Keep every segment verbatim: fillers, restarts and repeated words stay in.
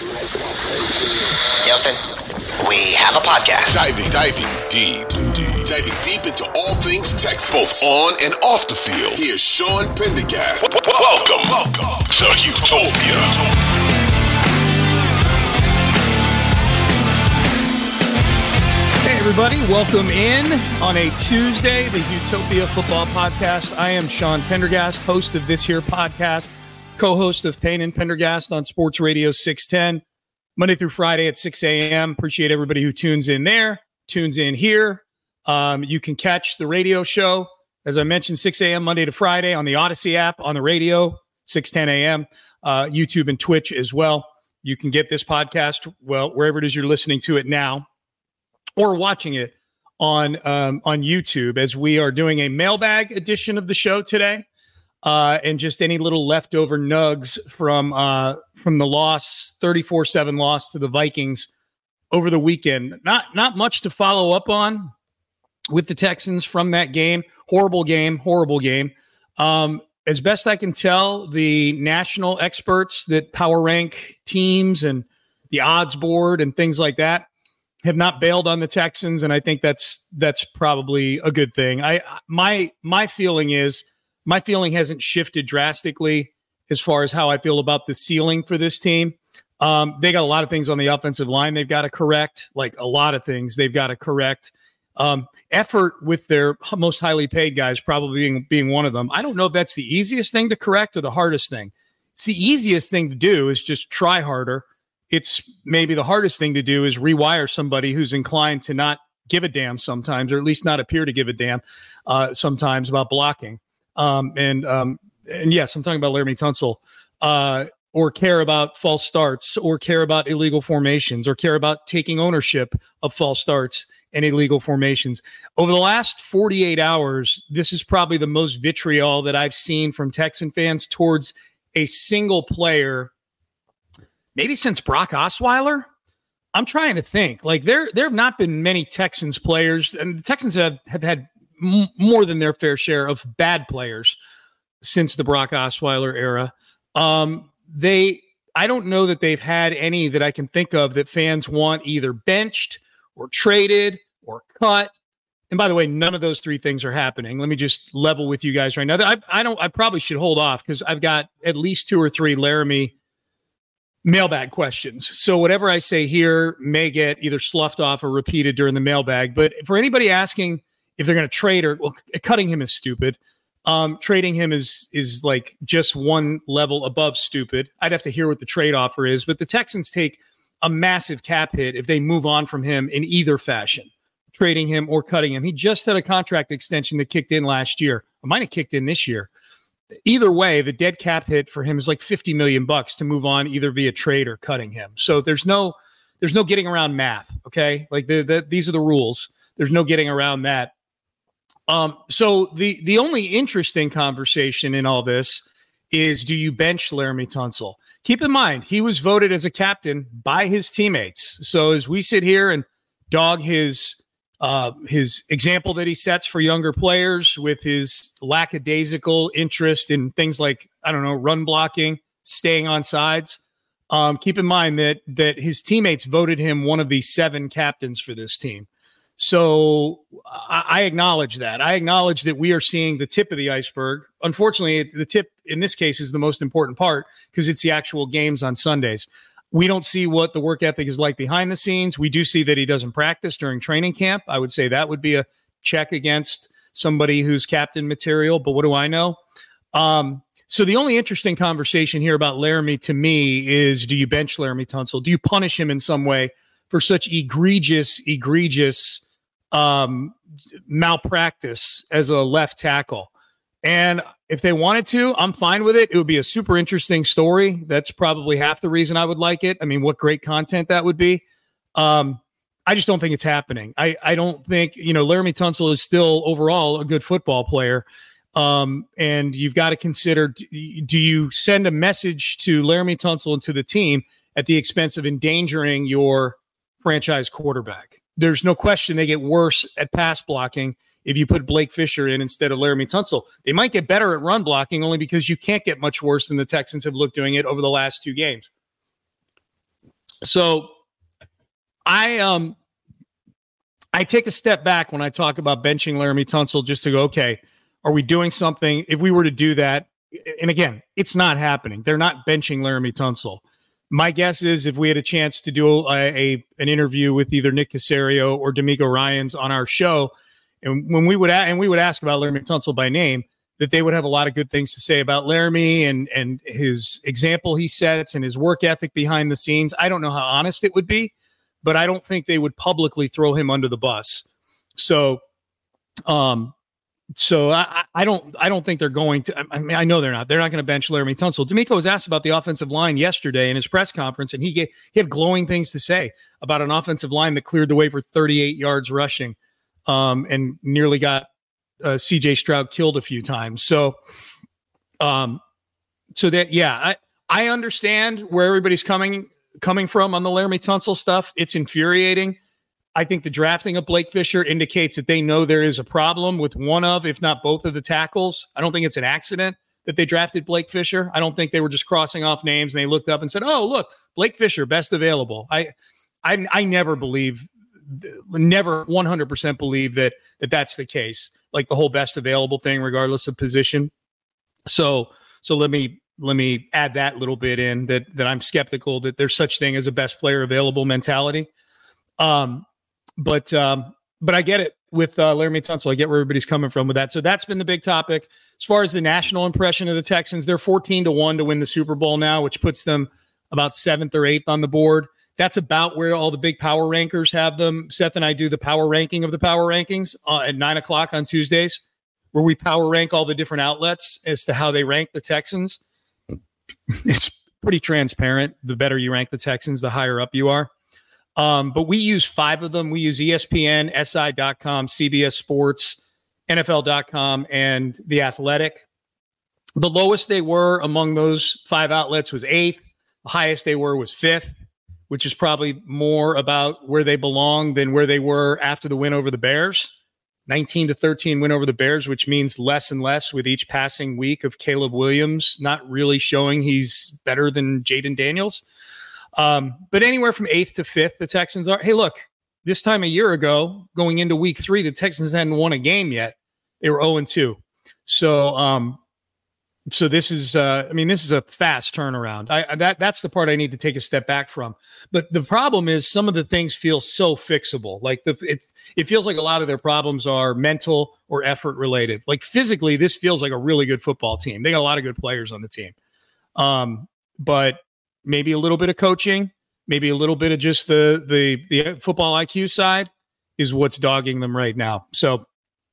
Houston, we have a podcast. Diving, diving deep, deep, diving deep into all things Texas, both on and off the field. Here's Sean Pendergast. Welcome, welcome to Utopia. Hey everybody, welcome in on a Tuesday, the Utopia Football Podcast. I am Sean Pendergast, host of this here podcast, co-host of Payne and Pendergast on Sports Radio six ten, Monday through Friday at six a.m. Appreciate everybody who tunes in there, tunes in here. Um, you can catch the radio show, as I mentioned, six a.m. Monday to Friday on the Odyssey app, on the radio, six ten a.m., uh, YouTube and Twitch as well. You can get this podcast, well, wherever it is you're listening to it now, or watching it on um, on YouTube, as we are doing a mailbag edition of the show today, uh, and just any little leftover nugs from uh, from the loss, thirty-four seven loss to the Vikings over the weekend. Not not much to follow up on with the Texans from that game. Horrible game, horrible game. Um, as best I can tell, the national experts that power rank teams and the odds board and things like that have not bailed on the Texans, and I think that's that's probably a good thing. I my my feeling is my feeling hasn't shifted drastically as far as how I feel about the ceiling for this team. Um, they got a lot of things on the offensive line they've got to correct, like a lot of things they've got to correct. Um, effort with their most highly paid guys probably being being one of them. I don't know if that's the easiest thing to correct or the hardest thing. It's the easiest thing to do is just try harder. It's maybe the hardest thing to do is rewire somebody who's inclined to not give a damn sometimes, or at least not appear to give a damn uh, sometimes about blocking. Um, and, um, and yes, I'm talking about Laremy Tunsil, uh, or care about false starts, or care about illegal formations, or care about taking ownership of false starts and illegal formations. Over the last forty-eight hours, this is probably the most vitriol that I've seen from Texan fans towards a single player, maybe since Brock Osweiler. I'm trying to think. Like there, there have not been many Texans players, and the Texans have, have had m- more than their fair share of bad players since the Brock Osweiler era. Um, they, I don't know that they've had any that I can think of that fans want either benched or traded or cut. And by the way, none of those three things are happening. Let me just level with you guys right now. I, I don't. I probably should hold off because I've got at least two or three Laremy mailbag questions. So whatever I say here may get either sloughed off or repeated during the mailbag. But for anybody asking if they're going to trade or, well, cutting him is stupid. Um, trading him is is like just one level above stupid. I'd have to hear what the trade offer is. But the Texans take a massive cap hit if they move on from him in either fashion, trading him or cutting him. He just had a contract extension that kicked in last year. It might have kicked in this year. Either way, the dead cap hit for him is like fifty million bucks to move on either via trade or cutting him. So there's no, there's no getting around math. Okay. Like the, the, these are the rules. There's no getting around that. Um, so the, the only interesting conversation in all this is, do you bench Laremy Tunsil? Keep in mind, he was voted as a captain by his teammates. So as we sit here and dog his, Uh, his example that he sets for younger players with his lackadaisical interest in things like, I don't know, run blocking, staying on sides. Um, keep in mind that that his teammates voted him one of the seven captains for this team. So I, I acknowledge that. I acknowledge that we are seeing the tip of the iceberg. Unfortunately, the tip in this case is the most important part because it's the actual games on Sundays. We don't see what the work ethic is like behind the scenes. We do see that he doesn't practice during training camp. I would say that would be a check against somebody who's captain material, but what do I know? Um, so the only interesting conversation here about Laremy to me is, do you bench Laremy Tunsil? Do you punish him in some way for such egregious, egregious um, malpractice as a left tackle? And if they wanted to, I'm fine with it. It would be a super interesting story. That's probably half the reason I would like it. I mean, what great content that would be. Um, I just don't think it's happening. I, I don't think, you know, Laremy Tunsil is still overall a good football player. Um, and you've got to consider, do you send a message to Laremy Tunsil and to the team at the expense of endangering your franchise quarterback? There's no question they get worse at pass blocking if you put Blake Fisher in instead of Laremy Tunsil. They might get better at run blocking only because you can't get much worse than the Texans have looked doing it over the last two games. So I um I take a step back when I talk about benching Laremy Tunsil just to go, okay, are we doing something? If we were to do that, and again, it's not happening. They're not benching Laremy Tunsil. My guess is if we had a chance to do a, a an interview with either Nick Caserio or D'Amico Ryans on our show, and when we would a- and we would ask about Laremy Tunsil by name, that they would have a lot of good things to say about Laremy and and his example he sets and his work ethic behind the scenes. I don't know how honest it would be, but I don't think they would publicly throw him under the bus. So, um, so I, I don't, I don't think they're going to. I mean, I know they're not. They're not going to bench Laremy Tunsil. D'Amico was asked about the offensive line yesterday in his press conference, and he gave, he had glowing things to say about an offensive line that cleared the way for thirty-eight yards rushing, um, and nearly got uh, C J Stroud killed a few times. So, um, so that yeah, I I understand where everybody's coming. coming from on the Laremy Tunsil stuff. It's infuriating. I think the drafting of Blake Fisher indicates that they know there is a problem with one of, if not both of the tackles. I don't think it's an accident that they drafted Blake Fisher. I don't think they were just crossing off names and they looked up and said, oh, look, Blake Fisher, best available. I, I, I never believe, never one hundred percent believe that, that that's the case. Like the whole best available thing, regardless of position. So, so let me, Let me add that little bit in that that I'm skeptical that there's such thing as a best player available mentality. Um, but um, but I get it with uh, Laremy Tunsil. I get where everybody's coming from with that. So that's been the big topic. As far as the national impression of the Texans, they're fourteen to one to win the Super Bowl now, which puts them about seventh or eighth on the board. That's about where all the big power rankers have them. Seth and I do the power ranking of the power rankings uh, at nine o'clock on Tuesdays, where we power rank all the different outlets as to how they rank the Texans. It's pretty transparent. The better you rank the Texans, the higher up you are. Um, but we use five of them. We use E S P N, S I dot com, C B S Sports, N F L dot com, and The Athletic. The lowest they were among those five outlets was eighth. The highest they were was fifth, which is probably more about where they belong than where they were after the win over the Bears. nineteen to thirteen win over the Bears, which means less and less with each passing week of Caleb Williams not really showing he's better than Jaden Daniels. Um, but anywhere from eighth to fifth, the Texans are. Hey, look, this time a year ago, going into week three, the Texans hadn't won a game yet. They were oh and two. So, um, so this is, uh, I mean, this is a fast turnaround. I, that that's the part I need to take a step back from. But the problem is some of the things feel so fixable. Like the, it, it feels like a lot of their problems are mental or effort related. Like physically, this feels like a really good football team. They got a lot of good players on the team. Um, but maybe a little bit of coaching, maybe a little bit of just the, the, the football I Q side is what's dogging them right now. So,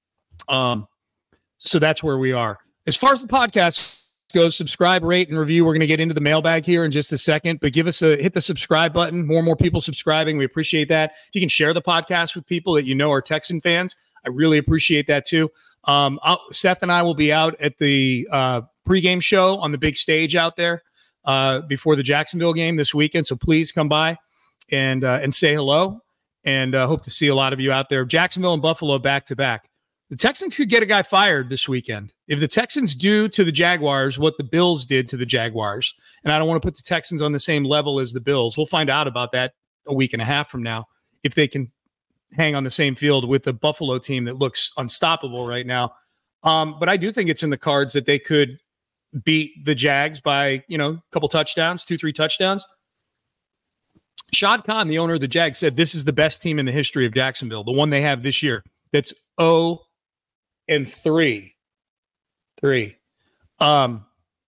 um, so that's where we are. As far as the podcast goes, subscribe, rate, and review. We're going to get into the mailbag here in just a second, but give us a hit the subscribe button. More and more people subscribing. We appreciate that. If you can share the podcast with people that you know are Texan fans, I really appreciate that too. Um, I'll, Seth and I will be out at the uh, pregame show on the big stage out there uh, before the Jacksonville game this weekend. So please come by and uh, and say hello, and uh, hope to see a lot of you out there. Jacksonville and Buffalo back to back. The Texans could get a guy fired this weekend. If the Texans do to the Jaguars what the Bills did to the Jaguars, and I don't want to put the Texans on the same level as the Bills, we'll find out about that a week and a half from now, if they can hang on the same field with the Buffalo team that looks unstoppable right now. Um, but I do think it's in the cards that they could beat the Jags by, you know, a couple touchdowns, two, three touchdowns. Shad Khan, the owner of the Jags, said this is the best team in the history of Jacksonville, the one they have this year. That's oh and three. Three. Um,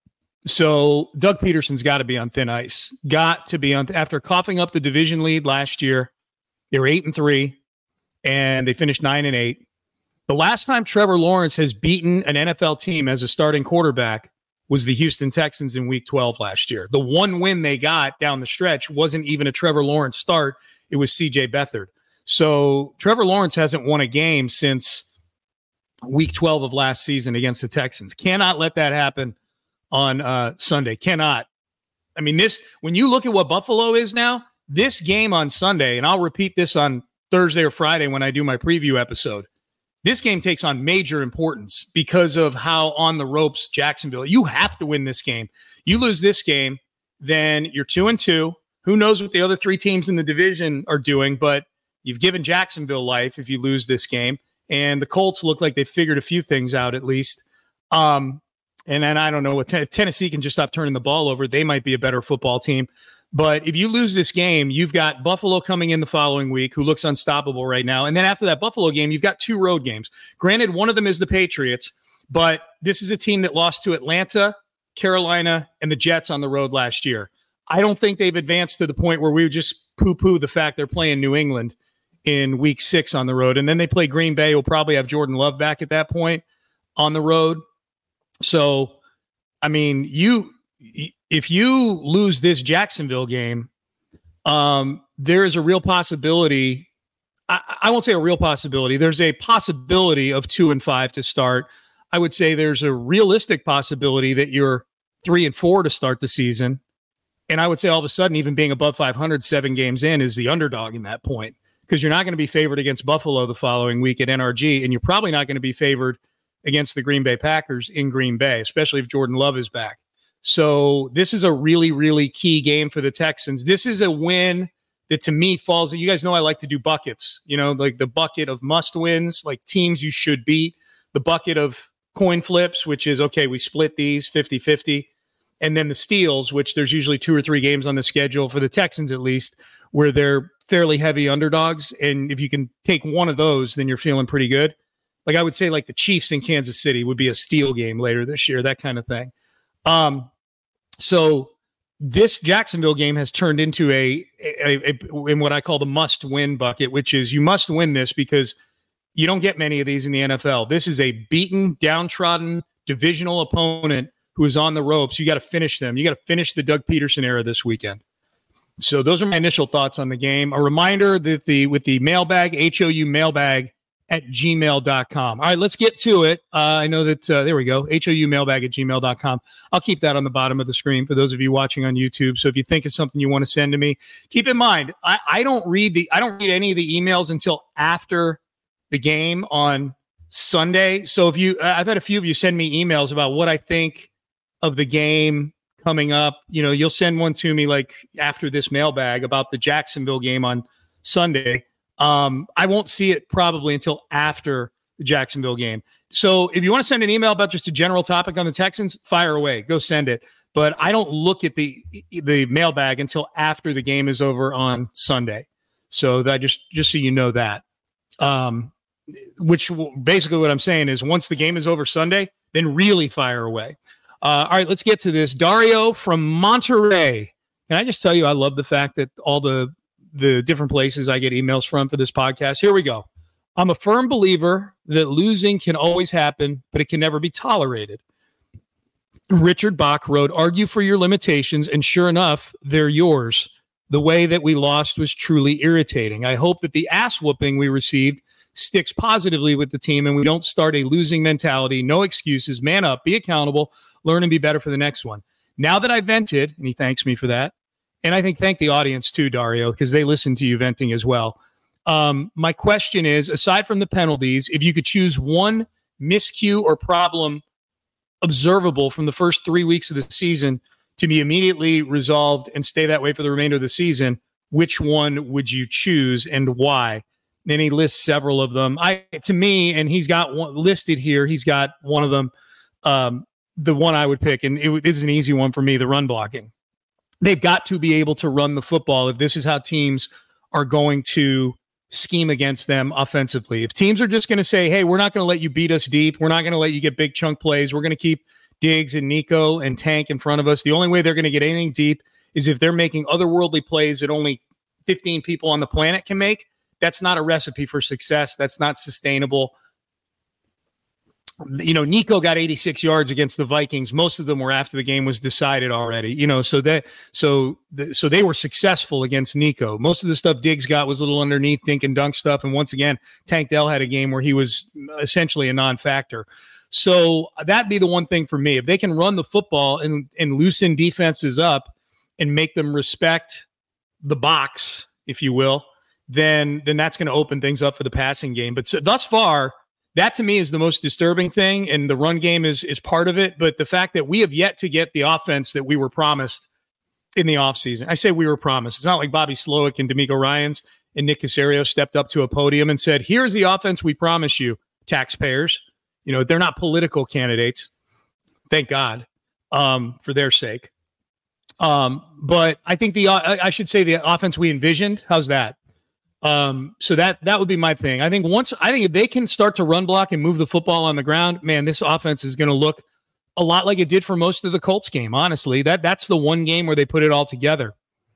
so Doug Peterson's got to be on thin ice. Got to be on th- after coughing up the division lead last year. They were eight and three, and they finished nine and eight. The last time Trevor Lawrence has beaten an N F L team as a starting quarterback was the Houston Texans in week twelve last year. The one win they got down the stretch wasn't even a Trevor Lawrence start. It was C J Beathard. So Trevor Lawrence hasn't won a game since week twelve of last season against the Texans. Cannot let that happen on uh, Sunday. Cannot. I mean, this, when you look at what Buffalo is now, this game on Sunday, and I'll repeat this on Thursday or Friday when I do my preview episode, this game takes on major importance because of how on the ropes Jacksonville. You have to win this game. You lose this game, then you're two and two. Who Who knows what the other three teams in the division are doing, but you've given Jacksonville life if you lose this game. And the Colts look like they figured a few things out at least. Um, and then I don't know what t- if Tennessee can just stop turning the ball over. They might be a better football team. But if you lose this game, you've got Buffalo coming in the following week, who looks unstoppable right now. And then after that Buffalo game, you've got two road games. Granted, one of them is the Patriots, but this is a team that lost to Atlanta, Carolina, and the Jets on the road last year. I don't think they've advanced to the point where we would just poo-poo the fact they're playing New England in week six on the road. And then they play Green Bay, who'll probably have Jordan Love back at that point on the road. So, I mean, you... if you lose this Jacksonville game, um, there is a real possibility. I, I won't say a real possibility. There's a possibility of two and five to start. I would say there's a realistic possibility that you're three and four to start the season. And I would say all of a sudden, even being above five hundred seven games in is the underdog in that point, because you're not going to be favored against Buffalo the following week at N R G. And you're probably not going to be favored against the Green Bay Packers in Green Bay, especially if Jordan Love is back. So this is a really, really key game for the Texans. This is a win that to me falls. You guys know I like to do buckets, you know, like the bucket of must wins, like teams you should beat, the bucket of coin flips, which is, okay, we split these fifty-fifty, and then the steals, which there's usually two or three games on the schedule for the Texans, at least, where they're fairly heavy underdogs. And if you can take one of those, then you're feeling pretty good. Like I would say like the Chiefs in Kansas City would be a steal game later this year, that kind of thing. Um, so this Jacksonville game has turned into a, a, a, in what I call the must win bucket, which is you must win this because you don't get many of these in the N F L. This is a beaten, downtrodden divisional opponent who is on the ropes. You got to finish them. You got to finish the Doug Peterson era this weekend. So those are my initial thoughts on the game. A reminder that the, with the mailbag, H O U mailbag, at gmail dot com. All right, let's get to it. Uh, I know that, uh, there we go, H O U mailbag at gmail dot com. I'll keep that on the bottom of the screen for those of you watching on YouTube. So if you think of something you want to send to me, keep in mind, I, I don't read the, I don't read any of the emails until after the game on Sunday. So if you, I've had a few of you send me emails about what I think of the game coming up. You know, you'll send one to me like after this mailbag about the Jacksonville game on Sunday. Um, I won't see it probably until after the Jacksonville game. So if you want to send an email about just a general topic on the Texans, fire away, go send it. But I don't look at the the mailbag until after the game is over on Sunday. So that just just so you know that. Um, which will, basically what I'm saying is once the game is over Sunday, then really fire away. Uh, all right, let's get to this. Dario from Monterey. Can I just tell you, I love the fact that all the the different places I get emails from for this podcast. Here we go. I'm a firm believer that losing can always happen, but it can never be tolerated. Richard Bach wrote, argue for your limitations, and sure enough, they're yours. The way that we lost was truly irritating. I hope that the ass whooping we received sticks positively with the team and we don't start a losing mentality. No excuses. Man up. Be accountable. Learn and be better for the next one. Now that I vented, and he thanks me for that, and I think thank the audience too, Dario, because they listen to you venting as well. Um, my question is, aside from the penalties, if you could choose one miscue or problem observable from the first three weeks of the season to be immediately resolved and stay that way for the remainder of the season, which one would you choose and why? Then he lists several of them. I, to me, and he's got one listed here, he's got one of them, um, the one I would pick, and it, this is an easy one for me, the run blocking. They've got to be able to run the football if this is how teams are going to scheme against them offensively. If teams are just going to say, hey, we're not going to let you beat us deep, we're not going to let you get big chunk plays, we're going to keep Diggs and Nico and Tank in front of us, the only way they're going to get anything deep is if they're making otherworldly plays that only fifteen people on the planet can make. That's not a recipe for success. That's not sustainable. You know, Nico got eighty-six yards against the Vikings. Most of them were after the game was decided already, you know, so that, so, the, so they were successful against Nico. Most of the stuff Diggs got was a little underneath dink and dunk stuff. And once again, Tank Dell had a game where he was essentially a non-factor. So that'd be the one thing for me. If they can run the football and, and loosen defenses up and make them respect the box, if you will, then, then that's going to open things up for the passing game. But so, thus far, that to me is the most disturbing thing, and the run game is is part of it. But the fact that we have yet to get the offense that we were promised in the offseason. I say we were promised. It's not like Bobby Slowick and D'Amico Ryans and Nick Caserio stepped up to a podium and said, here's the offense we promise you, taxpayers. You know, they're not political candidates. Thank God, um, for their sake. Um, but I think the uh, I should say the offense we envisioned. How's that? Um, so that that would be my thing. I think once I think if they can start to run block and move the football on the ground, man, this offense is going to look a lot like it did for most of the Colts game. Honestly, that that's the one game where they put it all together.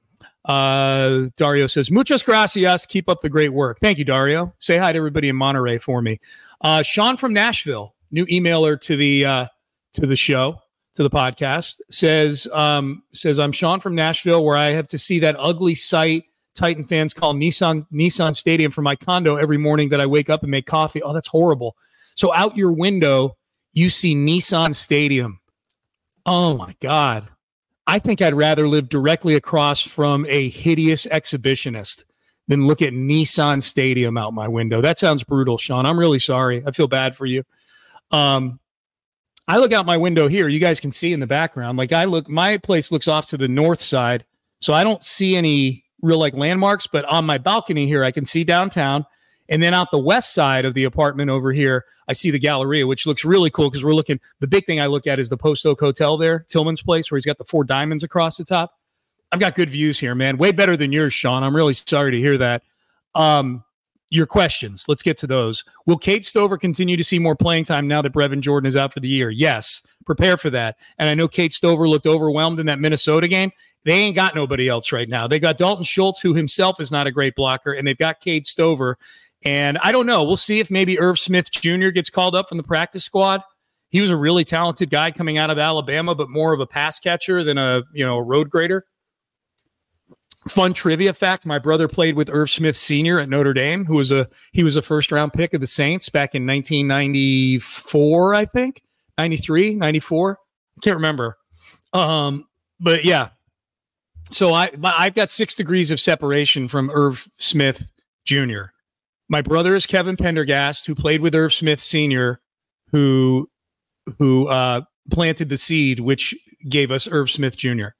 Uh, Dario says, "Muchas gracias. Keep up the great work." Thank you, Dario. Say hi to everybody in Monterey for me. Uh, Sean from Nashville, new emailer to the uh, to the show. To the podcast, says, um, says I'm Sean from Nashville, where I have to see that ugly sight Titan fans call Nissan Nissan Stadium for my condo every morning that I wake up and make coffee. Oh, that's horrible. So out your window, you see Nissan Stadium. Oh, my God. I think I'd rather live directly across from a hideous exhibitionist than look at Nissan Stadium out my window. That sounds brutal, Sean. I'm really sorry. I feel bad for you. Um, I look out my window here. You guys can see in the background. Like I look, my place looks off to the north side, so I don't see any real like landmarks. But on my balcony here, I can see downtown, and then out the west side of the apartment over here, I see the Galleria, which looks really cool because we're looking. The big thing I look at is the Post Oak Hotel there, Tillman's place, where he's got the four diamonds across the top. I've got good views here, man. Way better than yours, Sean. I'm really sorry to hear that. Um, Your questions. Let's get to those. Will Cade Stover continue to see more playing time now that Brevin Jordan is out for the year? Yes. Prepare for that. And I know Cade Stover looked overwhelmed in that Minnesota game. They ain't got nobody else right now. They got Dalton Schultz, who himself is not a great blocker, and they've got Cade Stover. And I don't know. We'll see if maybe Irv Smith Junior gets called up from the practice squad. He was a really talented guy coming out of Alabama, but more of a pass catcher than a, you know, a road grader. Fun trivia fact, my brother played with Irv Smith Senior at Notre Dame, who was a he was a first-round pick of the Saints back in nineteen ninety-four, I think. ninety-three, ninety-four. I can't remember. Um, but, yeah. So I, I've got six degrees of separation from Irv Smith Junior My brother is Kevin Pendergast, who played with Irv Smith Senior, who, who uh, planted the seed, which gave us Irv Smith Junior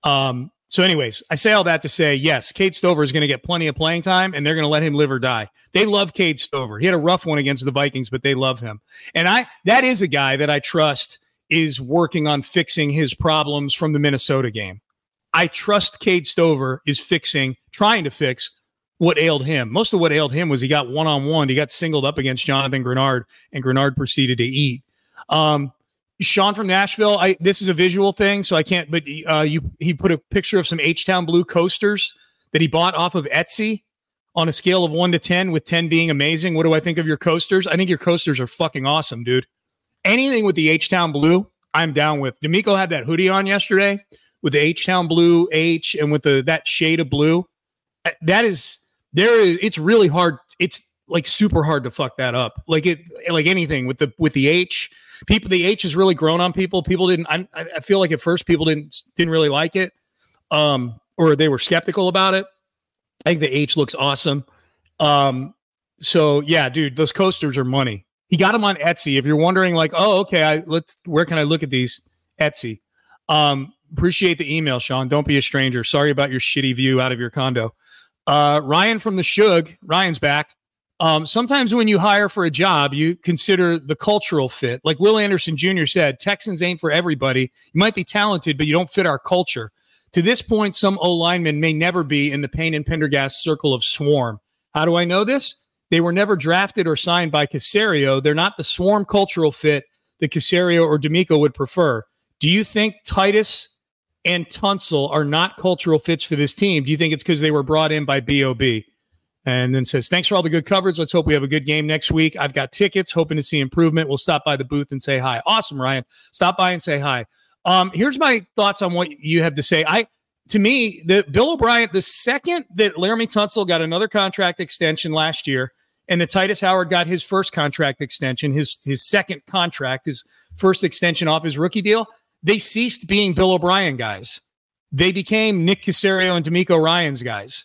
Um So anyways, I say all that to say, yes, Cade Stover is going to get plenty of playing time, and they're going to let him live or die. They love Cade Stover. He had a rough one against the Vikings, but they love him. And I that is a guy that I trust is working on fixing his problems from the Minnesota game. I trust Cade Stover is fixing, trying to fix what ailed him. Most of what ailed him was he got one-on-one. He got singled up against Jonathan Grenard, and Grenard proceeded to eat. Um, Sean from Nashville, I, this is a visual thing, so I can't, but uh, you, he put a picture of some H-Town Blue coasters that he bought off of Etsy on a scale of one to ten, with ten being amazing. What do I think of your coasters? I think your coasters are fucking awesome, dude. Anything with the H-Town Blue, I'm down with. D'Amico had that hoodie on yesterday with the H-Town Blue H and with the that shade of blue. That is, there is, it's really hard. It's like super hard to fuck that up. Like it, like anything with the, with the H. People, the H has really grown on people. People didn't. I, I feel like at first people didn't didn't really like it, um, or they were skeptical about it. I think the H looks awesome. Um, so yeah, dude, those coasters are money. He got them on Etsy. If you're wondering, like, oh, okay, I let's where can I look at these? Etsy. Um, appreciate the email, Sean. Don't be a stranger. Sorry about your shitty view out of your condo. Uh, Ryan from the Shug. Ryan's back. Um, sometimes when you hire for a job, you consider the cultural fit. Like Will Anderson Junior said, Texans ain't for everybody. You might be talented, but you don't fit our culture. To this point, some O-linemen may never be in the Payne and Pendergast circle of swarm. How do I know this? They were never drafted or signed by Caserio. They're not the swarm cultural fit that Caserio or D'Amico would prefer. Do you think Titus and Tunsil are not cultural fits for this team? Do you think it's because they were brought in by B O B? And then says, thanks for all the good coverage. Let's hope we have a good game next week. I've got tickets, hoping to see improvement. We'll stop by the booth and say hi. Awesome, Ryan. Stop by and say hi. Um, here's my thoughts on what you have to say. I, to me, the Bill O'Brien, the second that Laramie Tunsil got another contract extension last year, and that Titus Howard got his first contract extension, his his second contract, his first extension off his rookie deal, they ceased being Bill O'Brien guys. They became Nick Caserio and D'Amico Ryans guys.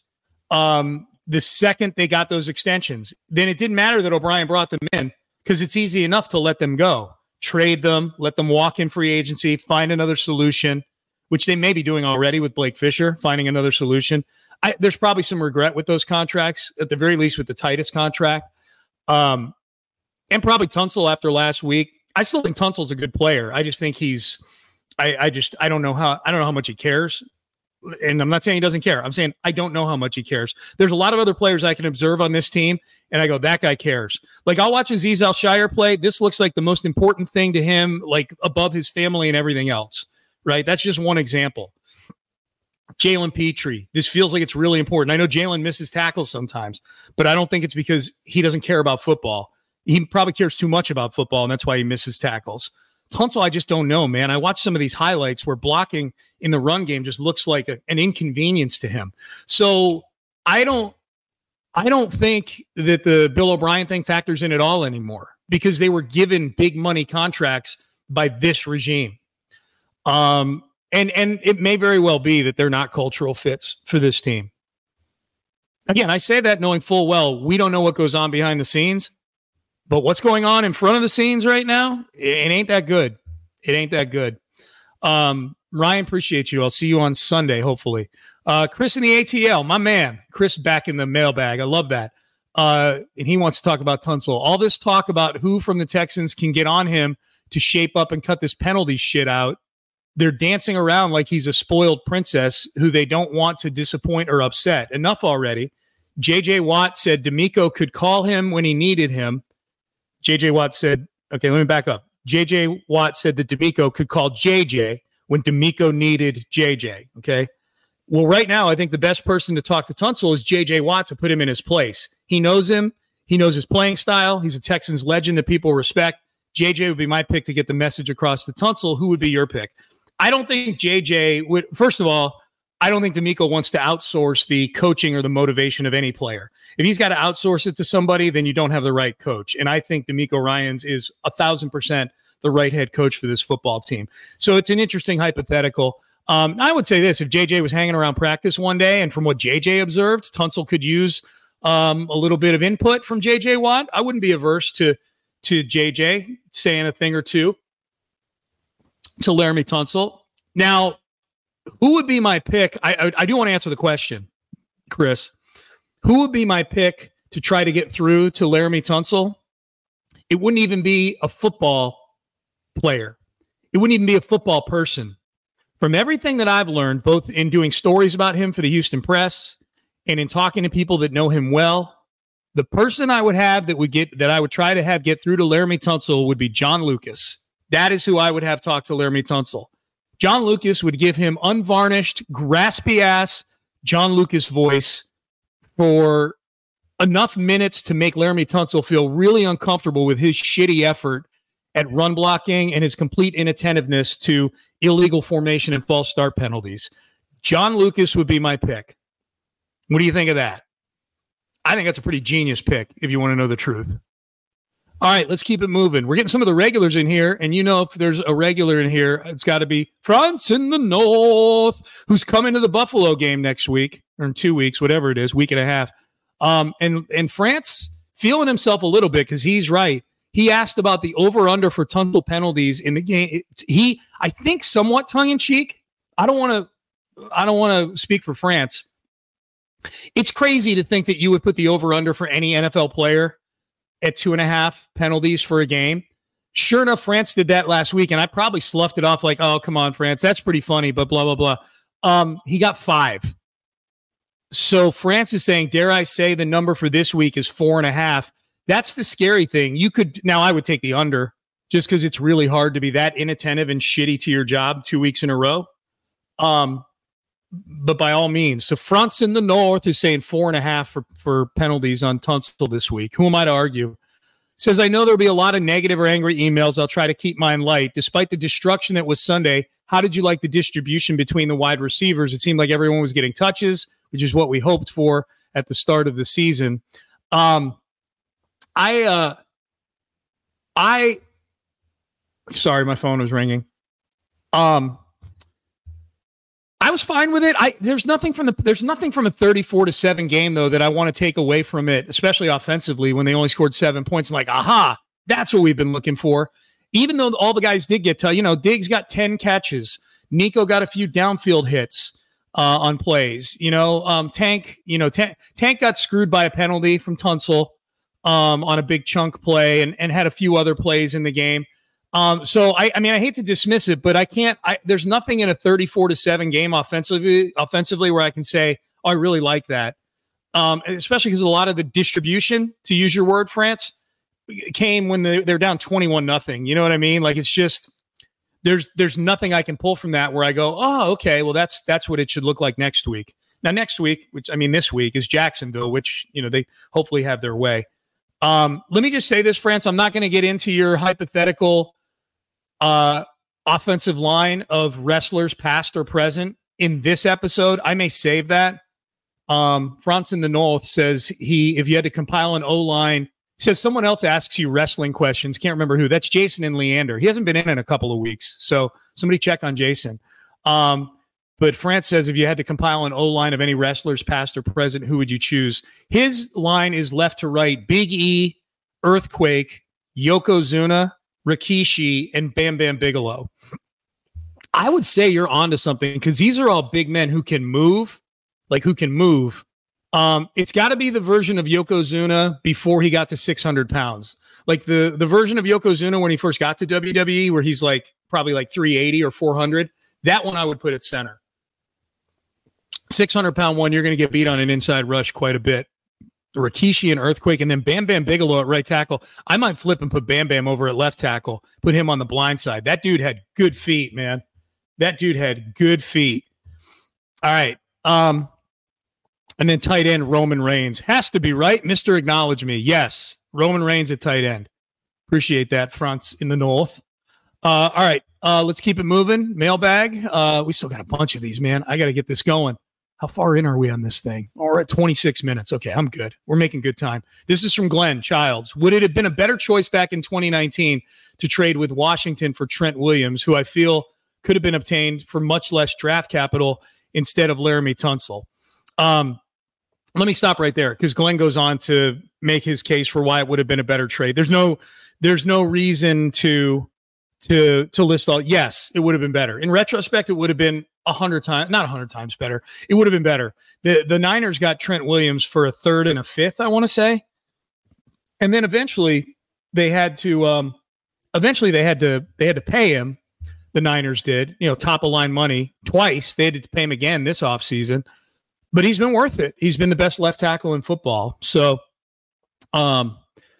Um, the second they got those extensions, then it didn't matter that O'Brien brought them in because it's easy enough to let them go, trade them, let them walk in free agency, find another solution which they may be doing already with Blake Fisher, finding another solution. I, there's probably some regret with those contracts, at the very least with the Titus contract. Um, and probably Tunsil after last week. I still think Tunsil's a good player. I just think he's, I, I just, I don't know how, I don't know how much he cares. And I'm not saying he doesn't care. I'm saying I don't know how much he cares. There's a lot of other players I can observe on this team, and I go, that guy cares. Like, I'll watch Azeez Al-Shaair play. This looks like the most important thing to him, like above his family and everything else, right? That's just one example. Jalen Petrie, this feels like it's really important. I know Jalen misses tackles sometimes, but I don't think it's because he doesn't care about football. He probably cares too much about football, and that's why he misses tackles. Tunsil, I just don't know, man. I watched some of these highlights where blocking in the run game just looks like a, an inconvenience to him. So I don't, I don't think that the Bill O'Brien thing factors in at all anymore, because they were given big money contracts by this regime. Um, and and it may very well be that they're not cultural fits for this team. Again, I say that knowing full well we don't know what goes on behind the scenes. But what's going on in front of the scenes right now, it, it ain't that good. It ain't that good. Um, Ryan, appreciate you. I'll see you on Sunday, hopefully. Uh, Chris in the A T L, my man. Chris back in the mailbag. I love that. Uh, and he wants to talk about Tunsil. All this talk about who from the Texans can get on him to shape up and cut this penalty shit out. They're dancing around like he's a spoiled princess who they don't want to disappoint or upset. Enough already. J J Watt said D'Amico could call him when he needed him. J J Watt said, okay, let me back up. J J Watt said that D'Amico could call J J when D'Amico needed J J, okay? Well, right now, I think the best person to talk to Tunsil is J J Watt to put him in his place. He knows him. He knows his playing style. He's a Texans legend that people respect. J J would be my pick to get the message across to Tunsil. Who would be your pick? I don't think J J would, first of all, I don't think D'Amico wants to outsource the coaching or the motivation of any player. If he's got to outsource it to somebody, then you don't have the right coach. And I think D'Amico Ryans is a thousand percent the right head coach for this football team. So it's an interesting hypothetical. Um, I would say this, if J J was hanging around practice one day, and from what J J observed, Tunsil could use um, a little bit of input from J J Watt. I wouldn't be averse to, to J J saying a thing or two to Laramie Tunsil. Now, who would be my pick? I, I I do want to answer the question, Chris. Who would be my pick to try to get through to Laramie Tunsil? It wouldn't even be a football player. It wouldn't even be a football person. From everything that I've learned, both in doing stories about him for the Houston Press and in talking to people that know him well, the person I would have that would get that I would try to have get through to Laramie Tunsil would be John Lucas. That is who I would have talk to Laramie Tunsil. John Lucas would give him unvarnished, graspy-ass John Lucas voice for enough minutes to make Laramie Tunsil feel really uncomfortable with his shitty effort at run blocking and his complete inattentiveness to illegal formation and false start penalties. John Lucas would be my pick. What do you think of that? I think that's a pretty genius pick, if you want to know the truth. All right, let's keep it moving. We're getting some of the regulars in here, and you know if there's a regular in here, it's got to be France in the North, who's coming to the Buffalo game next week, or in two weeks, whatever it is, week and a half. Um, and, and France feeling himself a little bit because he's right. He asked about the over-under for Tunsil penalties in the game. He, I think, somewhat tongue-in-cheek. I don't want to I don't want to speak for France. It's crazy to think that you would put the over-under for any N F L player at two and a half penalties for a game. Sure enough, France did that last week, and I probably sloughed it off like, oh, come on, France, that's pretty funny, but blah, blah, blah. Um, he got five. So France is saying, dare I say the number for this week is four and a half. That's the scary thing. You could, now I would take the under just because it's really hard to be that inattentive and shitty to your job two weeks in a row. Um, but by all means, so France in the North is saying four and a half for, for penalties on Tunsil this week. Who am I to argue? Says, I know there'll be a lot of negative or angry emails. I'll try to keep mine light. Despite the destruction that was Sunday, how did you like the distribution between the wide receivers? It seemed like everyone was getting touches, which is what we hoped for at the start of the season. Um, I, uh, I, sorry, my phone was ringing. Um, I was fine with it. I there's nothing from the there's nothing from a thirty-four to seven game though that I want to take away from it, especially offensively when they only scored seven points. And like, aha, that's what we've been looking for. Even though all the guys did get to, you know, Diggs got ten catches. Nico got a few downfield hits uh, on plays. You know, um, Tank, you know, Tank, Tank got screwed by a penalty from Tunsil um, on a big chunk play and, and had a few other plays in the game. Um, so, I, I mean, I hate to dismiss it, but I can't I, – there's nothing in a thirty-four to seven game offensively, offensively where I can say, oh, I really like that. Um, especially because a lot of the distribution, to use your word, France, came when they, they're down twenty-one nothing. You know what I mean? Like, it's just there's there's nothing I can pull from that where I go, oh, okay, well, that's that's what it should look like next week. Now, next week, which I mean this week, is Jacksonville, which, you know, they hopefully have their way. Um, let me just say this, France. I'm not going to get into your hypothetical uh, offensive line of wrestlers past or present in this episode. I may save that. Um, France in the North says he, if you had to compile an O-line, says someone else asks you wrestling questions. Can't remember who. That's Jason and Leander. He hasn't been in in a couple of weeks. So somebody check on Jason. Um, but France says if you had to compile an O-line of any wrestlers past or present, who would you choose? His line is left to right. Big E, Earthquake, Yokozuna, Rikishi, and Bam Bam Bigelow. I would say you're onto something because these are all big men who can move. Like who can move. Um, it's got to be the version of Yokozuna before he got to six hundred pounds. Like the, the version of Yokozuna when he first got to W W E where he's like probably like three eighty or four hundred. That one I would put at center. six hundred pound one, you're going to get beat on an inside rush quite a bit. Rikishi and Earthquake, and then Bam Bam Bigelow at right tackle. I might flip and put Bam Bam over at left tackle, put him on the blind side. That dude had good feet, man. That dude had good feet. All right. Um, And then tight end, Roman Reigns. Has to be, right? Mister Acknowledge Me. Yes, Roman Reigns at tight end. Appreciate that, fronts in the North. Uh, all right, uh, let's keep it moving. Mailbag. Uh, we still got a bunch of these, man. I got to get this going. How far in are we on this thing? Oh, we're at twenty-six minutes. Okay, I'm good. We're making good time. This is from Glenn Childs. Would it have been a better choice back in twenty nineteen to trade with Washington for Trent Williams, who I feel could have been obtained for much less draft capital instead of Laramie Tunsil? Um, Let me stop right there because Glenn goes on to make his case for why it would have been a better trade. There's no, there's no reason to, to, to list all. Yes, it would have been better. In retrospect, it would have been a hundred times, not a hundred times better. It would have been better. The the Niners got Trent Williams for a third and a fifth, I want to say, and then eventually they had to, um, eventually they had to, they had to pay him. The Niners did, you know, top of line money twice. They had to pay him again this offseason. But he's been worth it. He's been the best left tackle in football. So, um,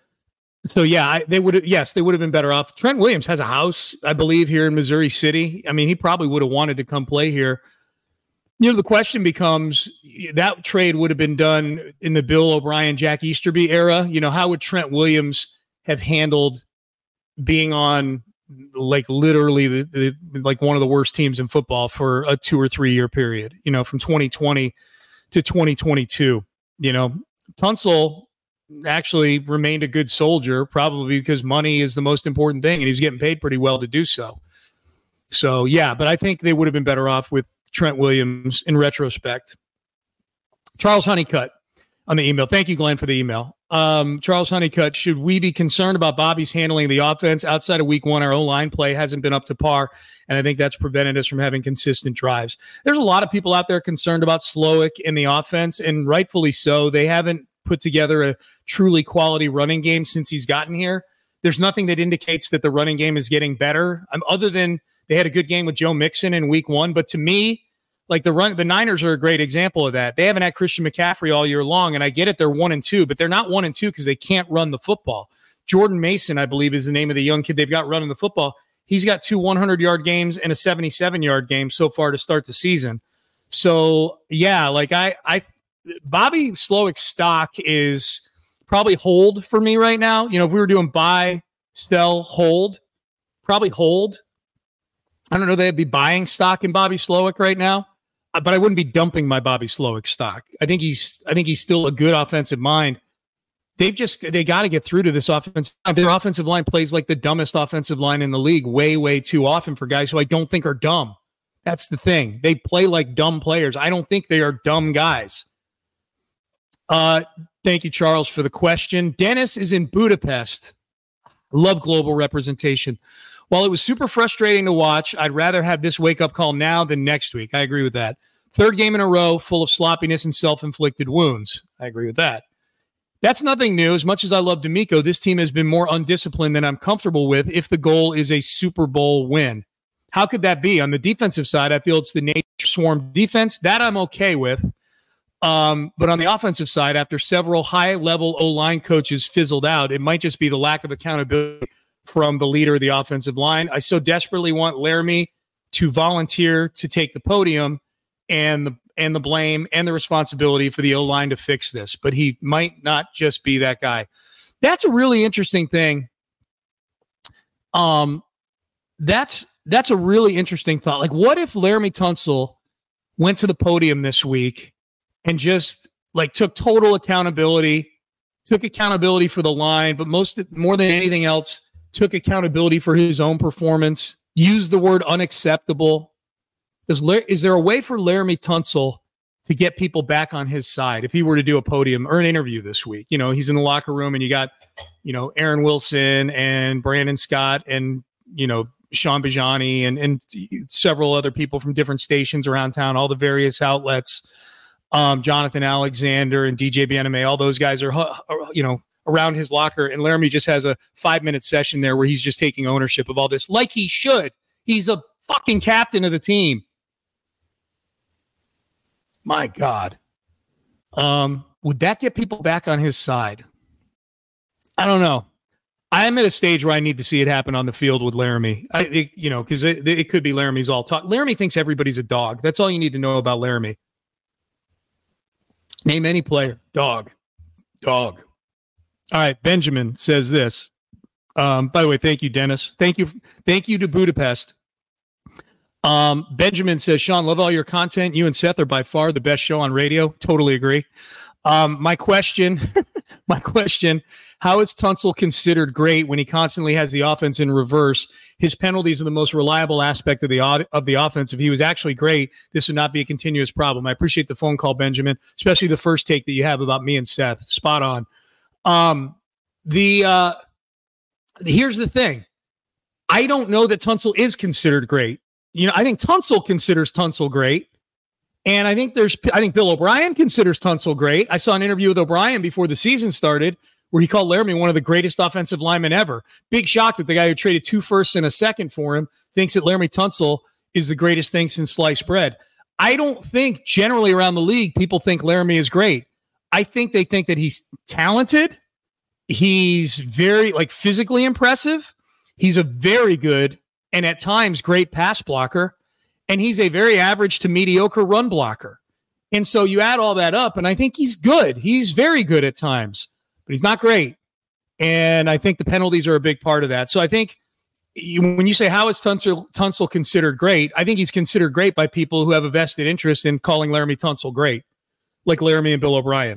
so yeah, I, they would have. Yes, they would have been better off. Trent Williams has a house, I believe, here in Missouri City. I mean, he probably would have wanted to come play here. You know, the question becomes: that trade would have been done in the Bill O'Brien, Jack Easterby era. You know, how would Trent Williams have handled being on like literally the, the like one of the worst teams in football for a two or three year period? You know, from twenty twenty to twenty twenty-two, you know, Tunsil actually remained a good soldier, probably because money is the most important thing, and he was getting paid pretty well to do so. So, yeah, but I think they would have been better off with Trent Williams in retrospect. Charles Honeycutt on the email. Thank you, Glenn, for the email. Um, Charles Honeycutt, should we be concerned about Bobby's handling the offense? Outside of week one, our O-line play hasn't been up to par, and I think that's prevented us from having consistent drives. There's a lot of people out there concerned about Slowick in the offense, and rightfully so. They haven't put together a truly quality running game since he's gotten here. There's nothing that indicates that the running game is getting better, um, other than they had a good game with Joe Mixon in week one. But to me, like the run, the Niners are a great example of that. They haven't had Christian McCaffrey all year long, and I get it. They're one and two, but they're not one and two because they can't run the football. Jordan Mason, I believe, is the name of the young kid they've got running the football. He's got two hundred-yard games and a seventy-seven-yard game so far to start the season. So, yeah, like I, I, Bobby Slowick's stock is probably hold for me right now. You know, if we were doing buy, sell, hold, probably hold. I don't know. They'd be buying stock in Bobby Slowick right now. But I wouldn't be dumping my Bobby Slowick stock. I think he's I think he's still a good offensive mind. They've just they got to get through to this offensive line. Their offensive line plays like the dumbest offensive line in the league way, way too often for guys who I don't think are dumb. That's the thing. They play like dumb players. I don't think they are dumb guys. Uh, thank you, Charles, for the question. Dennis is in Budapest. Love global representation. While it was super frustrating to watch, I'd rather have this wake-up call now than next week. I agree with that. Third game in a row full of sloppiness and self-inflicted wounds. I agree with that. That's nothing new. As much as I love D'Amico, this team has been more undisciplined than I'm comfortable with if the goal is a Super Bowl win. How could that be? On the defensive side, I feel it's the nature swarm defense. That I'm okay with. Um, but on the offensive side, after several high-level O-line coaches fizzled out, it might just be the lack of accountability from the leader of the offensive line. I so desperately want Laramie to volunteer to take the podium and the and the blame and the responsibility for the O-line to fix this, but he might not just be that guy. That's a really interesting thing. Um, that's that's a really interesting thought. Like, what if Laramie Tunsil went to the podium this week and just like took total accountability, took accountability for the line, but most more than anything else, took accountability for his own performance, used the word unacceptable. Is, is there a way for Laramie Tunsil to get people back on his side if he were to do a podium or an interview this week? You know, he's in the locker room and you got, you know, Aaron Wilson and Brandon Scott and, you know, Sean Bijani and, and several other people from different stations around town, all the various outlets, um, Jonathan Alexander and D J Bieneme, all those guys are, you know, around his locker, and Laramie just has a five-minute session there where he's just taking ownership of all this, like he should. He's a fucking captain of the team. My God. Um, would that get people back on his side? I don't know. I'm at a stage where I need to see it happen on the field with Laramie. I, it, you know, because it, it could be Laramie's all talk. Laramie thinks everybody's a dog. That's all you need to know about Laramie. Name any player. Dog. Dog. All right, Benjamin says this. Um, by the way, thank you, Dennis. Thank you, thank you to Budapest. Um, Benjamin says, Sean, love all your content. You and Seth are by far the best show on radio. Totally agree. Um, my question, my question: how is Tunsil considered great when he constantly has the offense in reverse? His penalties are the most reliable aspect of the of the offense. If he was actually great, this would not be a continuous problem. I appreciate the phone call, Benjamin, especially the first take that you have about me and Seth. Spot on. Um, the, uh, here's the thing. I don't know that Tunsil is considered great. You know, I think Tunsil considers Tunsil great. And I think there's, I think Bill O'Brien considers Tunsil great. I saw an interview with O'Brien before the season started where he called Laramie one of the greatest offensive linemen ever. Big shock that the guy who traded two firsts and a second for him thinks that Laramie Tunsil is the greatest thing since sliced bread. I don't think generally around the league, people think Laramie is great. I think they think that he's talented. He's very like physically impressive. He's a very good and at times great pass blocker. And he's a very average to mediocre run blocker. And so you add all that up, and I think he's good. He's very good at times, but he's not great. And I think the penalties are a big part of that. So I think you, when you say, how is Tunsil, Tunsil considered great? I think he's considered great by people who have a vested interest in calling Laramie Tunsil great, like Laramie and Bill O'Brien.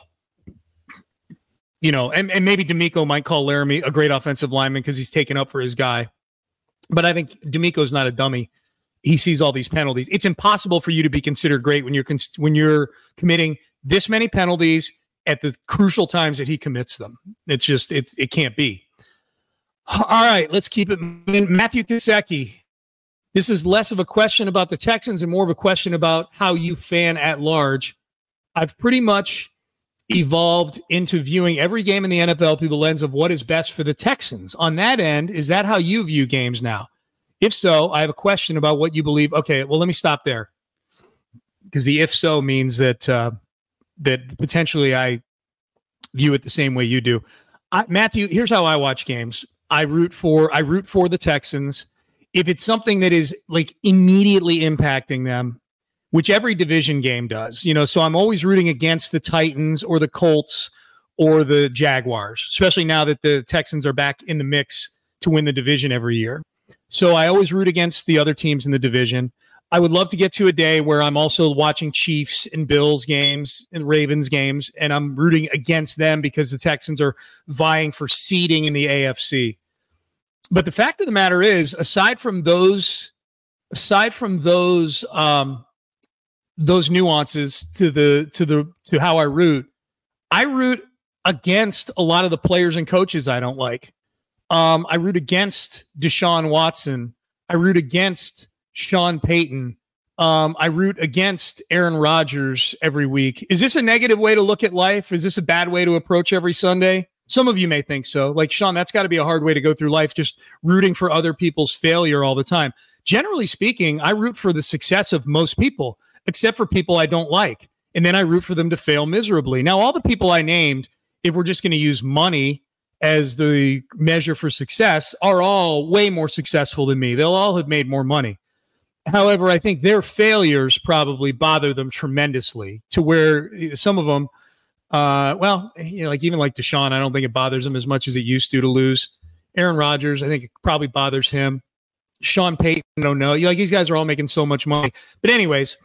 You know, and, and maybe D'Amico might call Laramie a great offensive lineman because he's taken up for his guy. But I think D'Amico's not a dummy. He sees all these penalties. It's impossible for you to be considered great when you're cons- when you're committing this many penalties at the crucial times that he commits them. It's just it's it can't be. All right, let's keep it moving. Matthew Kisecki. This is less of a question about the Texans and more of a question about how you fan at large. I've pretty much evolved into viewing every game in the N F L through the lens of what is best for the Texans. On that end, is that how you view games now? If so, I have a question about what you believe. Okay, well, let me stop there. Because the if so means that uh, that potentially I view it the same way you do. I, Matthew, here's how I watch games. I root for I root for the Texans. If it's something that is like immediately impacting them, which every division game does, you know, so I'm always rooting against the Titans or the Colts or the Jaguars, especially now that the Texans are back in the mix to win the division every year. So I always root against the other teams in the division. I would love to get to a day where I'm also watching Chiefs and Bills games and Ravens games, and I'm rooting against them because the Texans are vying for seeding in the A F C. But the fact of the matter is, aside from those, aside from those, um, those nuances to the to the to how I root, I root against a lot of the players and coaches I don't like. Um, I root against Deshaun Watson. I root against Sean Payton. Um, I root against Aaron Rodgers every week. Is this a negative way to look at life? Is this a bad way to approach every Sunday? Some of you may think so. Like, Sean, that's got to be a hard way to go through life, just rooting for other people's failure all the time. Generally speaking, I root for the success of most people, except for people I don't like. And then I root for them to fail miserably. Now, all the people I named, if we're just going to use money as the measure for success, are all way more successful than me. They'll all have made more money. However, I think their failures probably bother them tremendously, to where some of them, uh, well, you know, like even like Deshaun, I don't think it bothers him as much as it used to to lose. Aaron Rodgers, I think it probably bothers him. Sean Payton, I don't know. Like, these guys are all making so much money. But anyways,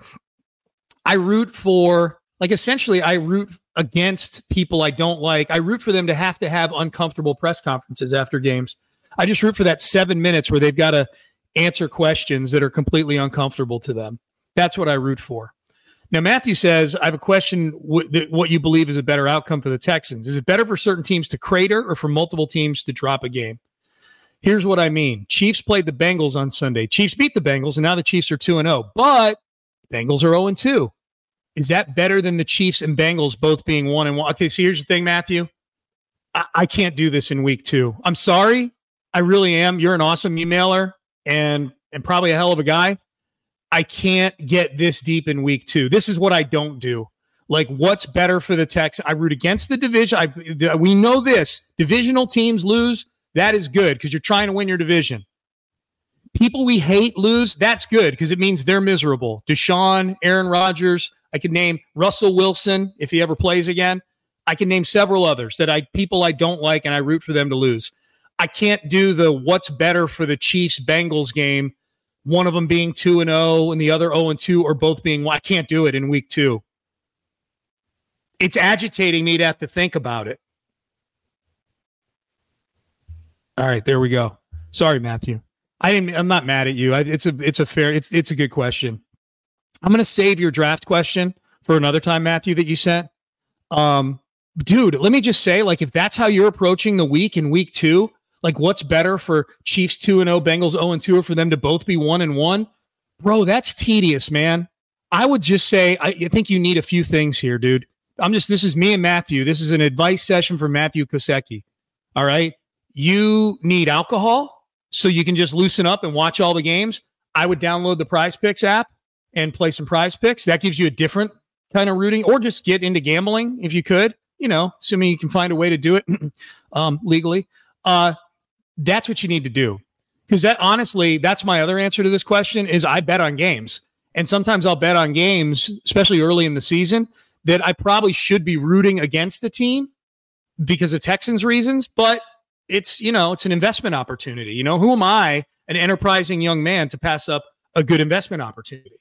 I root for, like, essentially I root against people I don't like. I root for them to have to have uncomfortable press conferences after games. I just root for that seven minutes where they've got to answer questions that are completely uncomfortable to them. That's what I root for. Now, Matthew says, I have a question, what you believe is a better outcome for the Texans. Is it better for certain teams to crater or for multiple teams to drop a game? Here's what I mean. Chiefs played the Bengals on Sunday. Chiefs beat the Bengals, and now the Chiefs are two and oh. But Bengals are oh and two. Is that better than the Chiefs and Bengals both being one and one? Okay, so here's the thing, Matthew. I, I can't do this in week two. I'm sorry. I really am. You're an awesome emailer and, and probably a hell of a guy. I can't get this deep in week two. This is what I don't do. Like, what's better for the Texans? I root against the division. I, we know this. Divisional teams lose. That is good because you're trying to win your division. People we hate lose. That's good because it means they're miserable. Deshaun, Aaron Rodgers. I could name Russell Wilson if he ever plays again. I can name several others that I people I don't like, and I root for them to lose. I can't do the what's better for the Chiefs-Bengals game, one of them being two and oh and the other oh and two, or both being one. I can't do it in week two. It's agitating me to have to think about it. All right, there we go. Sorry, Matthew. I didn't, I'm not mad at you. I, it's a it's a fair it's it's a good question. I'm going to save your draft question for another time, Matthew, that you sent. Um, dude, let me just say, like, if that's how you're approaching the week in week two, like, what's better for Chiefs two and oh, Bengals oh and two, or for them to both be one and one? Bro, that's tedious, man. I would just say, I, I think you need a few things here, dude. I'm just, this is me and Matthew. This is an advice session for Matthew Kosecki. All right. You need alcohol so you can just loosen up and watch all the games. I would download the Prize Picks app and play some Prize Picks. That gives you a different kind of rooting, or just get into gambling if you could, you know, assuming you can find a way to do it um, legally. Uh, that's what you need to do. Because that, honestly, that's my other answer to this question is I bet on games. And sometimes I'll bet on games, especially early in the season, that I probably should be rooting against the team because of Texans reasons, but it's, you know, it's an investment opportunity. You know, who am I, an enterprising young man, to pass up a good investment opportunity?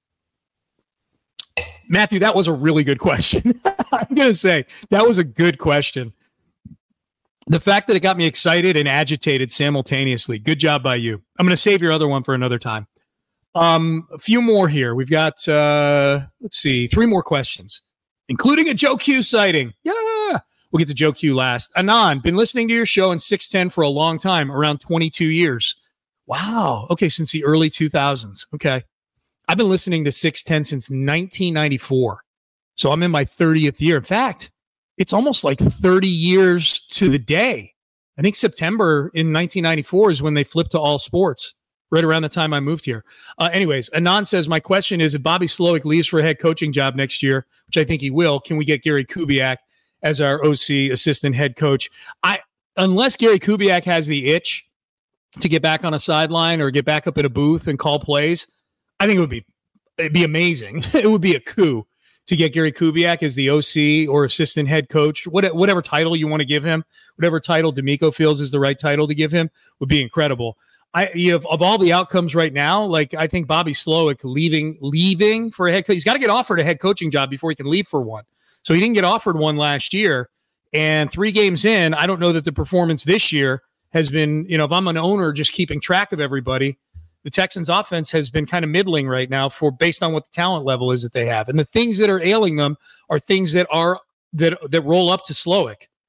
Matthew, that was a really good question. I'm going to say that was a good question. The fact that it got me excited and agitated simultaneously. Good job by you. I'm going to save your other one for another time. Um, a few more here. We've got, uh, let's see, three more questions, including a Joe Q sighting. Yeah. We'll get to Joe Q last. Anon, been listening to your show in six ten for a long time, around twenty-two years. Wow. Okay, since the early two thousands. Okay. I've been listening to six ten since nineteen ninety-four. So I'm in my thirtieth year. In fact, it's almost like thirty years to the day. I think September in nineteen ninety-four is when they flipped to all sports, right around the time I moved here. Uh, anyways, Anon says, my question is, if Bobby Slowick leaves for a head coaching job next year, which I think he will, can we get Gary Kubiak as our O C, assistant head coach? I unless Gary Kubiak has the itch to get back on a sideline or get back up in a booth and call plays, I think it would be it'd be amazing. It would be a coup to get Gary Kubiak as the O C or assistant head coach, what, whatever title you want to give him, whatever title D'Amico feels is the right title to give him, would be incredible. I, you know, of all the outcomes right now, like I think Bobby Slowick leaving leaving for a head coach, he's got to get offered a head coaching job before he can leave for one. So he didn't get offered one last year, and three games in, I don't know that the performance this year has been, you know, if I'm an owner just keeping track of everybody, the Texans offense has been kind of middling right now for based on what the talent level is that they have. And the things that are ailing them are things that are that that roll up to Slowick.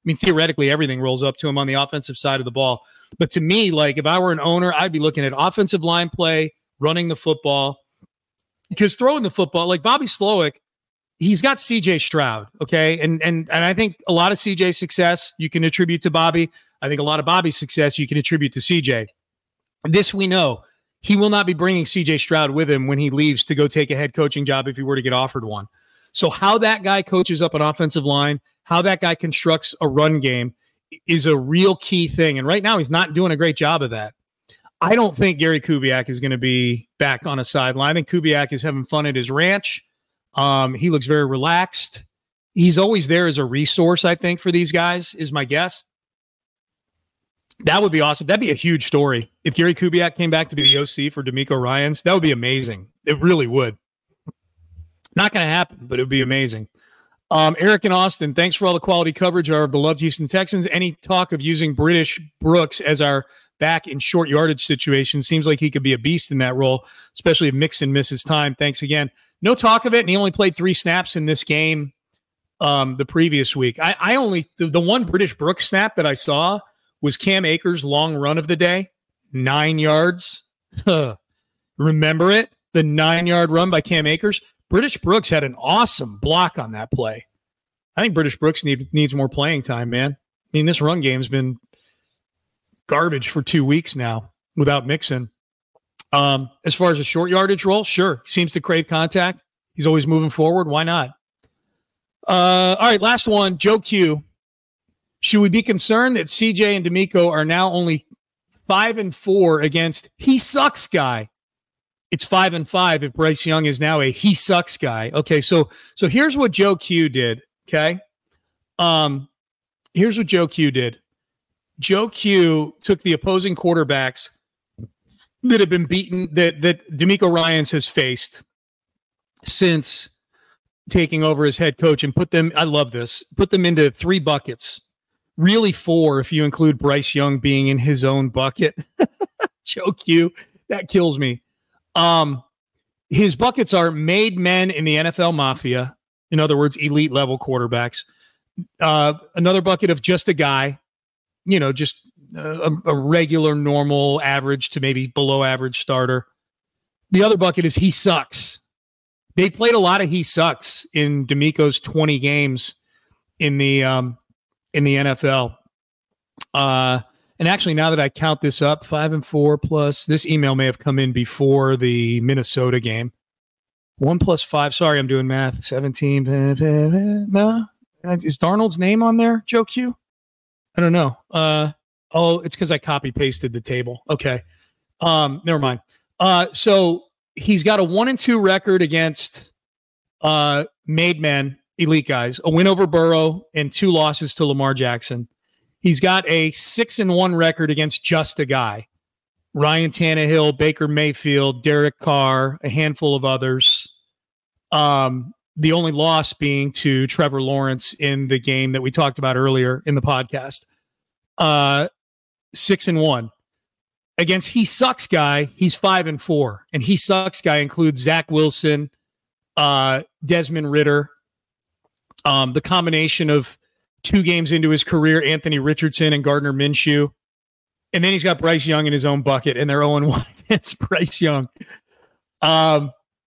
mean, theoretically, everything rolls up to him on the offensive side of the ball. But to me, like if I were an owner, I'd be looking at offensive line play, running the football, because throwing the football, like Bobby Slowick, he's got C J Stroud, okay? And and and I think a lot of C J's success you can attribute to Bobby. I think a lot of Bobby's success you can attribute to C J. This we know. He will not be bringing C J Stroud with him when he leaves to go take a head coaching job if he were to get offered one. So how that guy coaches up an offensive line, how that guy constructs a run game is a real key thing. And right now he's not doing a great job of that. I don't think Gary Kubiak is going to be back on a sideline. I think Kubiak is having fun at his ranch. Um, he looks very relaxed. He's always there as a resource, I think, for these guys, is my guess. That would be awesome. That'd be a huge story. If Gary Kubiak came back to be the O C for DeMeco Ryans, that would be amazing. It really would. Not going to happen, but it would be amazing. Um, Eric and Austin, thanks for all the quality coverage of our beloved Houston Texans. Any talk of using British Brooks as our back in short yardage situation? Seems like he could be a beast in that role, especially if Mixon misses time. Thanks again. No talk of it, and he only played three snaps in this game um, the previous week. I, I only the, the one British Brooks snap that I saw was Cam Akers' long run of the day, nine yards. Remember it? The nine-yard run by Cam Akers. British Brooks had an awesome block on that play. I think British Brooks need, needs more playing time, man. I mean, this run game's been garbage for two weeks now without Mixon. Um, as far as a short yardage role, sure. Seems to crave contact. He's always moving forward. Why not? Uh, all right, last one. Joe Q. Should we be concerned that C J and DeMeco are now only five and four against he sucks guy? It's five and five if Bryce Young is now a he sucks guy. Okay, so so here's what Joe Q did. Okay, um, here's what Joe Q did. Joe Q took the opposing quarterbacks that have been beaten, that that DeMeco Ryans has faced since taking over as head coach, and put them. I love this. Put them into three buckets. Really four if you include Bryce Young being in his own bucket. Joe Q, that kills me. Um, his buckets are made men in the N F L Mafia. In other words, elite level quarterbacks. Uh, another bucket of just a guy, you know, just a, a regular, normal, average to maybe below average starter. The other bucket is he sucks. They played a lot of he sucks in DeMeco's twenty games in the um, in the N F L. Uh, and actually, now that I count this up, five and four plus, this email may have come in before the Minnesota game. One plus five. Sorry, I'm doing math. seventeen. No, is Darnold's name on there, Joe Q? I don't know. Uh, oh, it's because I copy pasted the table. Okay. Um, never mind. Uh, so he's got a one and two record against uh, made men, elite guys, a win over Burrow and two losses to Lamar Jackson. He's got a six and one record against just a guy. Ryan Tannehill, Baker Mayfield, Derek Carr, a handful of others. Um, the only loss being to Trevor Lawrence in the game that we talked about earlier in the podcast. Uh, six and one. Against he sucks guy, he's five and four. And he sucks guy includes Zach Wilson, uh, Desmond Ridder, um, the combination of two games into his career, Anthony Richardson and Gardner Minshew. And then he's got Bryce Young in his own bucket, and they're oh and one against Bryce Young. Um,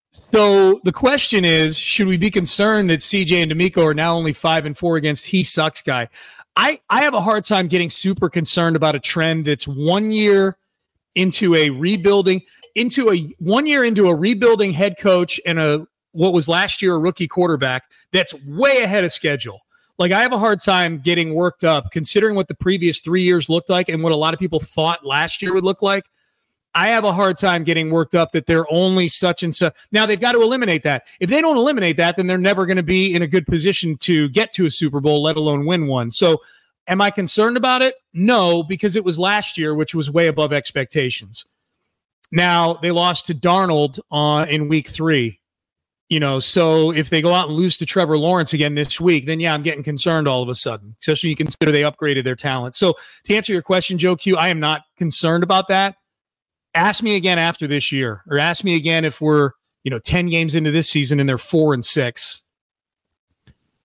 so the question is, should we be concerned that C J and DeMeco are now only five and four against he sucks guy? I, I have a hard time getting super concerned about a trend that's one year into a rebuilding, into a one year into a rebuilding head coach and a what was last year a rookie quarterback that's way ahead of schedule. Like, I have a hard time getting worked up considering what the previous three years looked like and what a lot of people thought last year would look like. I have a hard time getting worked up that they're only such and such. Now, they've got to eliminate that. If they don't eliminate that, then they're never going to be in a good position to get to a Super Bowl, let alone win one. So am I concerned about it? No, because it was last year, which was way above expectations. Now, they lost to Darnold uh, in week three. You know, so if they go out and lose to Trevor Lawrence again this week, then yeah, I'm getting concerned all of a sudden, especially you consider they upgraded their talent. So to answer your question, Joe Q, I am not concerned about that. Ask me again after this year, or ask me again if we're, you know, ten games into this season and they're four and six.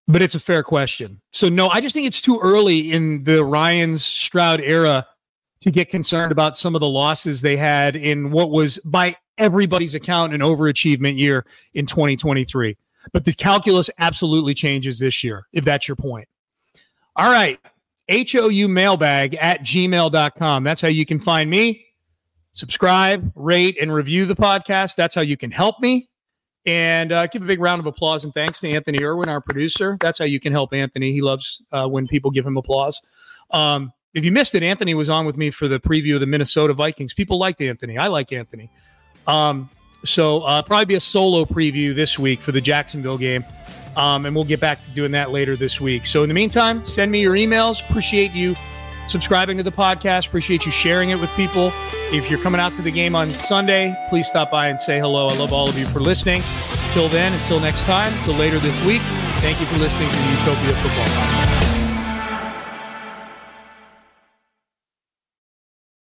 but it's a fair question. So, no, I just think it's too early in the Ryans Stroud era to get concerned about some of the losses they had in what was, by everybody's account, an overachievement year in twenty twenty-three. But the calculus absolutely changes this year, if that's your point. All right. H O U mailbag at gmail dot com. That's how you can find me. Subscribe, rate, and review the podcast. That's how you can help me. And uh, give a big round of applause and thanks to Anthony Irwin, our producer. That's how you can help Anthony. He loves uh, when people give him applause. Um, if you missed it, Anthony was on with me for the preview of the Minnesota Vikings. People liked Anthony. I like Anthony. Um, so uh, probably be a solo preview this week for the Jacksonville game. Um, and we'll get back to doing that later this week. So in the meantime, send me your emails. Appreciate you subscribing to the podcast. Appreciate you sharing it with people. If you're coming out to the game on Sunday, please stop by and say hello. I love all of you for listening. Until then, until next time, until later this week, thank you for listening to the Utopia Football Podcast.